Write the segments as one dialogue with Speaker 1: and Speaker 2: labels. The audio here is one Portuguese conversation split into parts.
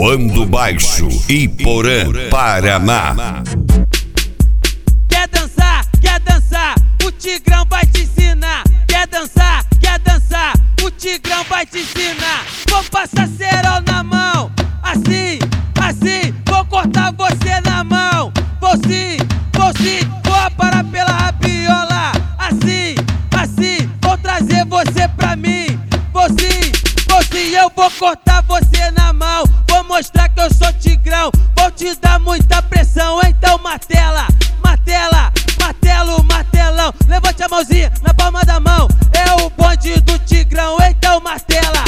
Speaker 1: Voando Baixo, Iporã, Paraná.
Speaker 2: Quer dançar, o Tigrão vai te ensinar. Quer dançar, o Tigrão vai te ensinar. Vou passar cerol na mão, assim, vou cortar você na mão. Vou sim, vou aparar pela rabiola. Assim, vou trazer você pra mim. Vou sim, eu vou cortar você na mão. Vou mostrar que eu sou Tigrão, vou te dar muita pressão. Então martela, martelão. Levante a mãozinha na palma da mão. É o bonde do Tigrão, então martela,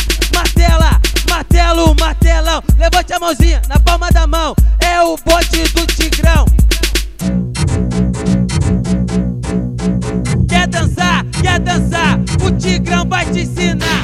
Speaker 2: martelão. Levante a mãozinha na palma da mão. É o bonde do Tigrão. Quer dançar, o Tigrão vai te ensinar.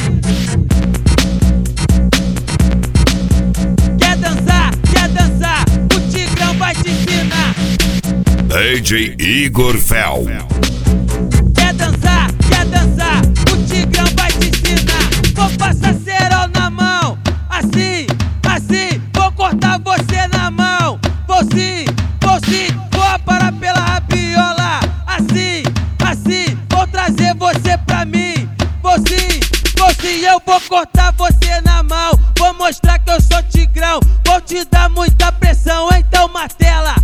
Speaker 2: Quer dançar, o Tigrão vai te ensinar.
Speaker 1: DJ Igor Fel.
Speaker 2: Quer dançar, o Tigrão vai te ensinar. Vou passar cerol na mão, assim, vou cortar você na mão. Vou sim, vou aparar pela rabiola. Assim, vou trazer você pra mim. Vou sim, eu vou cortar você na mão. Vou mostrar que eu sou Tigrão, vou te dar muita pressão. Então martela,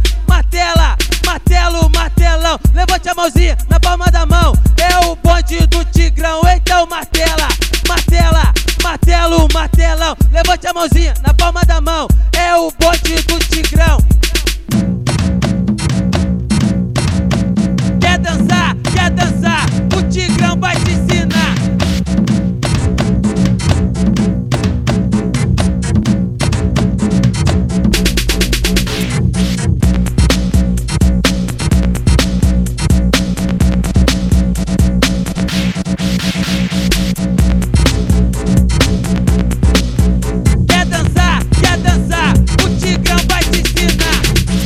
Speaker 2: martelão. Levante a mãozinha na palma da mão. É o bonde do Tigrão, então martela, martelão. Levante a mãozinha na palma da mão. É o bonde do Tigrão. Quer dançar, o Tigrão vai te ensinar. Quer dançar, o Tigrão vai te ensinar.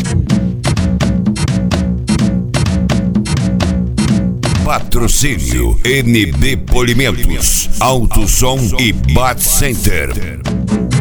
Speaker 1: Patrocínio NB Polimentos, Alto Som e Bat Center.